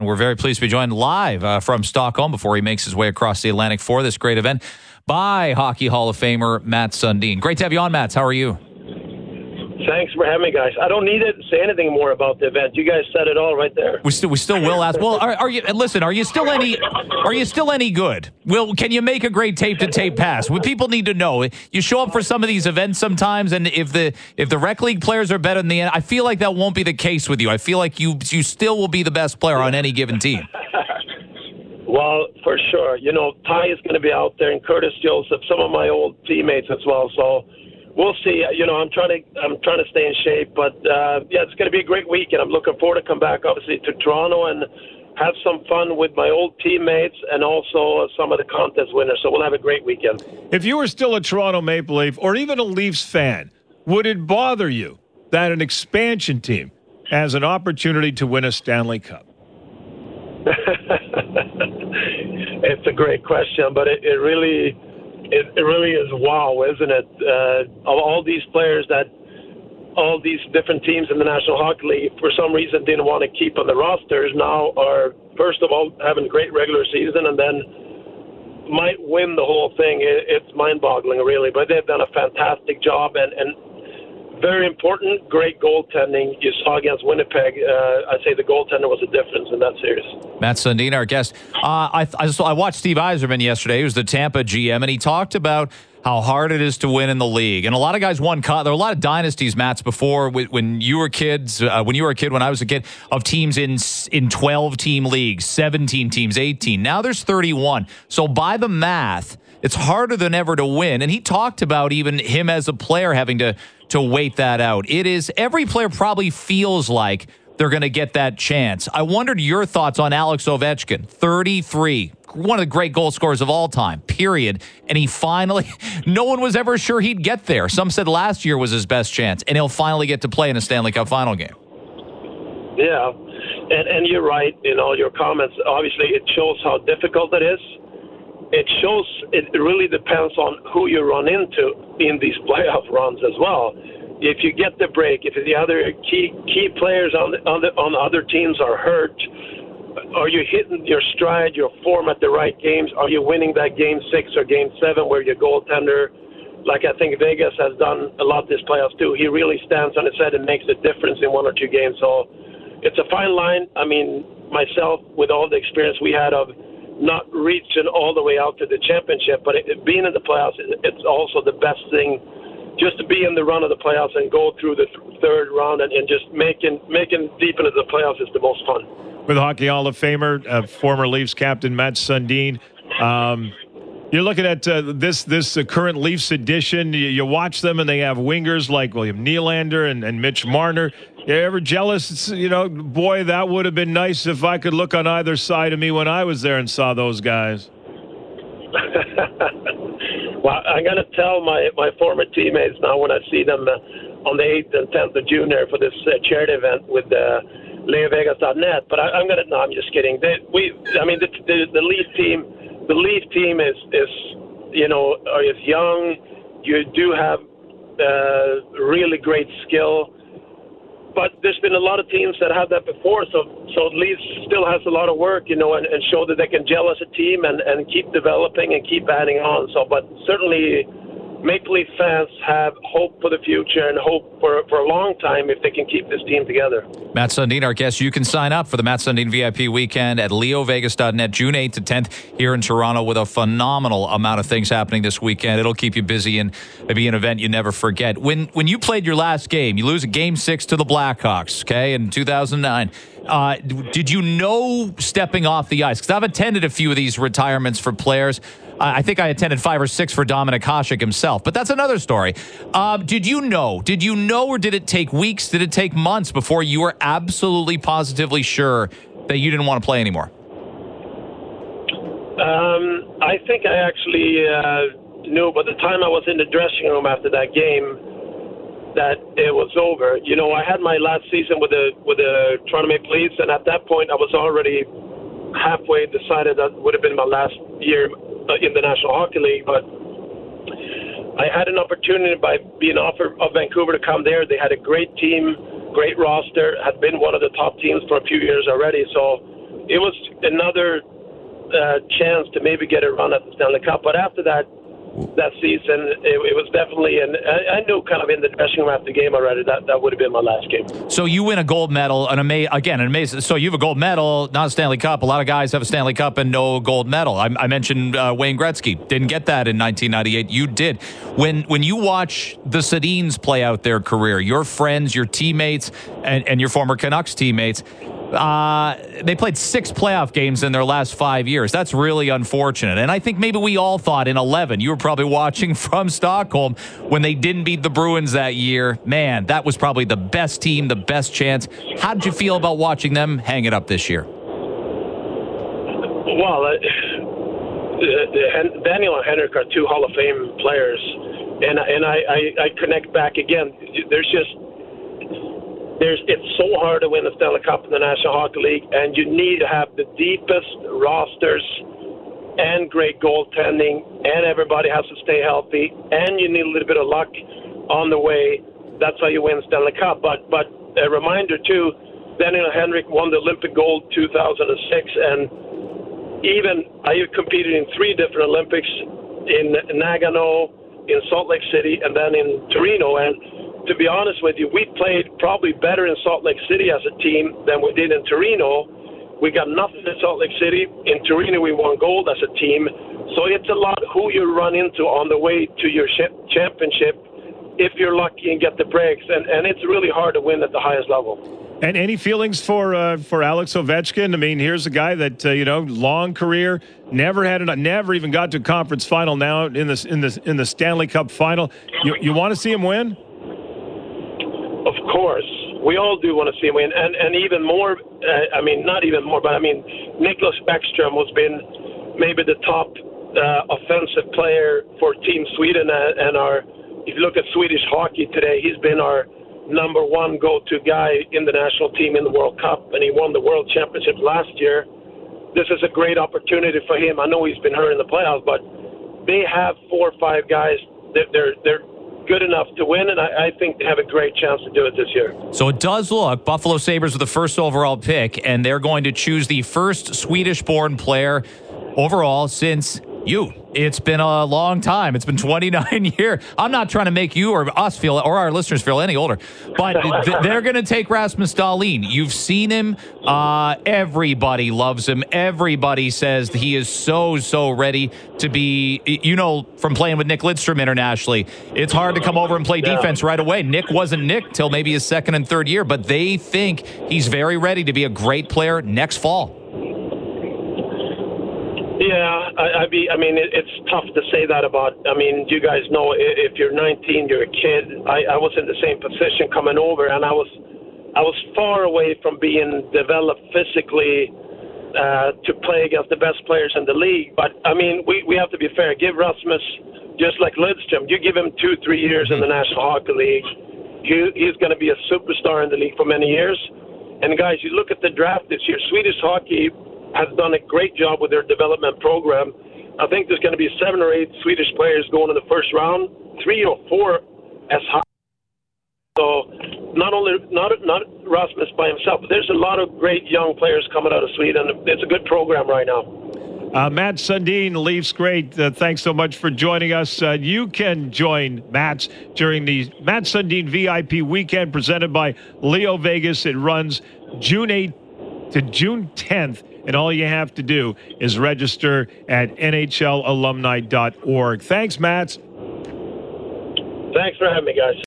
We're very pleased to be joined live from Stockholm before he makes his way across the Atlantic for this great event by Hockey Hall of Famer Mats Sundin. Great to have you on, Mats. How are you? Thanks for having me, guys. I don't need to say anything more about the event. You guys said it all right there. We still will ask. Well, are you? Listen, are you still any good? Can you make a great tape-to-tape pass? What people need to know, you show up for some of these events sometimes, and if the rec league players are better than the end, I feel like that won't be the case with you. I feel like you still will be the best player on any given team. Well, for sure. You know, Ty is going to be out there, and Curtis Joseph, some of my old teammates as well. So we'll see. You know, I'm trying to stay in shape, but yeah, it's going to be a great week, and I'm looking forward to come back, obviously, to Toronto and have some fun with my old teammates and also some of the contest winners. So we'll have a great weekend. If you were still a Toronto Maple Leaf or even a Leafs fan, would it bother you that an expansion team has an opportunity to win a Stanley Cup? It's a great question, but it really is wow, isn't it? Of all these players that all these different teams in the National Hockey League for some reason didn't want to keep on the rosters now are, first of all, having a great regular season and then might win the whole thing. It's mind-boggling, really, but they've done a fantastic job and very important, great goaltending. You saw against Winnipeg. I'd say the goaltender was a difference in that series. Mats Sundin, our guest. I watched Steve Yzerman yesterday. He was the Tampa GM, and he talked about how hard it is to win in the league. And a lot of guys won. There were a lot of dynasties, Mats, before when you were kids. When you were a kid, when I was a kid, of teams in 12-team leagues, 17 teams, 18. Now there's 31. So by the math, it's harder than ever to win. And he talked about even him as a player having to wait that out. It is, every player probably feels like they're going to get that chance. I wondered your thoughts on Alex Ovechkin, 33, one of the great goal scorers of all time, period. And he finally, no one was ever sure he'd get there. Some said last year was his best chance, and he'll finally get to play in a Stanley Cup final game. Yeah, and you're right in all your comments. Obviously, it shows how difficult it is. It shows it really depends on who you run into in these playoff runs as well. If you get the break, if the other key players on other teams are hurt, are you hitting your stride, your form at the right games? Are you winning that game 6 or game 7 where your goaltender, like I think Vegas has done a lot this playoffs too, he really stands on his head and makes a difference in 1 or 2 games. So it's a fine line. I mean, myself, with all the experience we had of not reaching all the way out to the championship, but being in the playoffs, it's also the best thing, just to be in the run of the playoffs and go through the third round and just making deep into the playoffs is the most fun. With Hockey Hall of Famer, former Leafs captain Mats Sundin, you're looking at this current Leafs edition. You watch them, and they have wingers like William Nylander and Mitch Marner. You ever jealous? You know, boy, that would have been nice if I could look on either side of me when I was there and saw those guys. Well, I'm going to tell my former teammates now when I see them on the 8th and 10th of June there for this charity event with LeoVegas.net. But I'm going to. No, I'm just kidding. The Leaf team is young. You do have really great skill. But there's been a lot of teams that have that before, so Leafs still has a lot of work, and show that they can gel as a team and keep developing and keep adding on. So, but certainly, Maple Leaf fans have hope for the future and hope for a long time if they can keep this team together. Mats Sundin, our guest. You can sign up for the Mats Sundin VIP weekend at LeoVegas.net, June 8th to 10th here in Toronto, with a phenomenal amount of things happening this weekend. It'll keep you busy and maybe an event you never forget. When you played your last game, you lose a Game 6 to the Blackhawks, okay, in 2009. Did you know stepping off the ice? Because I've attended a few of these retirements for players. I think I attended 5 or 6 for Dominik Hasek himself, but that's another story. Did you know, or did it take weeks? Did it take months before you were absolutely positively sure that you didn't want to play anymore? I think I actually knew by the time I was in the dressing room after that game that it was over. You know, I had my last season with the Toronto Maple Leafs, and at that point I was already halfway decided that would have been my last year in the National Hockey League, but I had an opportunity by being offered of Vancouver to come there. They had a great team, great roster, had been one of the top teams for a few years already, so it was another chance to maybe get a run at the Stanley Cup. But after that season, it was definitely, and I knew kind of in the dressing room after the game already that would have been my last game. So you win a gold medal, an amazing. So you have a gold medal, not a Stanley Cup. A lot of guys have a Stanley Cup and no gold medal. I mentioned Wayne Gretzky didn't get that in 1998. You did. When you watch the Sedins play out their career, your friends, your teammates, and your former Canucks teammates. They played 6 playoff games in their last 5 years. That's really unfortunate. And I think maybe we all thought in 11, you were probably watching from Stockholm when they didn't beat the Bruins that year. Man, that was probably the best team, the best chance. How did you feel about watching them hang it up this year? Well, Daniel and Henrik are 2 Hall of Fame players. And I connect back again. It's so hard to win the Stanley Cup in the National Hockey League, and you need to have the deepest rosters and great goaltending, and everybody has to stay healthy, and you need a little bit of luck on the way. That's how you win the Stanley Cup. But a reminder, too, Daniel Henrik won the Olympic gold 2006, and even I competed in 3 different Olympics, in Nagano, in Salt Lake City, and then in Torino, and to be honest with you, we played probably better in Salt Lake City as a team than we did in Torino. We got nothing in Salt Lake City. In Torino, we won gold as a team. So it's a lot who you run into on the way to your championship if you're lucky and get the breaks. And it's really hard to win at the highest level. And any feelings for Alex Ovechkin? I mean, here's a guy that long career, never even got to a conference final. Now in the Stanley Cup final, you want to see him win? Of course, we all do want to see him win, and even more. Not even more, but Nicklas Bäckström has been maybe the top offensive player for Team Sweden, and if you look at Swedish hockey today, he's been our number 1 go-to guy in the national team in the World Cup, and he won the World Championship last year. This is a great opportunity for him. I know he's been hurt in the playoffs, but they have 4 or 5 guys that they're good enough to win, and I think they have a great chance to do it this year. So it does look, Buffalo Sabres with the first overall pick, and they're going to choose the first Swedish-born player overall since you. It's been a long time. It's been 29 years. I'm not trying to make you or us feel, or our listeners feel any older, but they're going to take Rasmus Dahlin. You've seen him. Everybody loves him. Everybody says he is so ready to be, from playing with Nick Lidstrom internationally. It's hard to come over and play defense right away. Nick wasn't Nick till maybe his 2nd and 3rd year, but they think he's very ready to be a great player next fall. Yeah, it's tough to say that about. You guys know if you're 19, you're a kid. I was in the same position coming over, and I was far away from being developed physically to play against the best players in the league. But we have to be fair. Give Rasmus, just like Lidstrom, you give him 2-3 years in the National Hockey League, he's going to be a superstar in the league for many years. And guys, you look at the draft this year. Swedish hockey has done a great job with their development program. I think there's going to be 7 or 8 Swedish players going in the first round, 3 or 4 as high. So not Rasmus by himself, but there's a lot of great young players coming out of Sweden. It's a good program right now. Mats Sundin, Leafs great. Thanks so much for joining us. You can join Mats during the Mats Sundin VIP weekend presented by Leo Vegas. It runs June 8th to June 10th. And all you have to do is register at NHLalumni.org. Thanks, Mats. Thanks for having me, guys.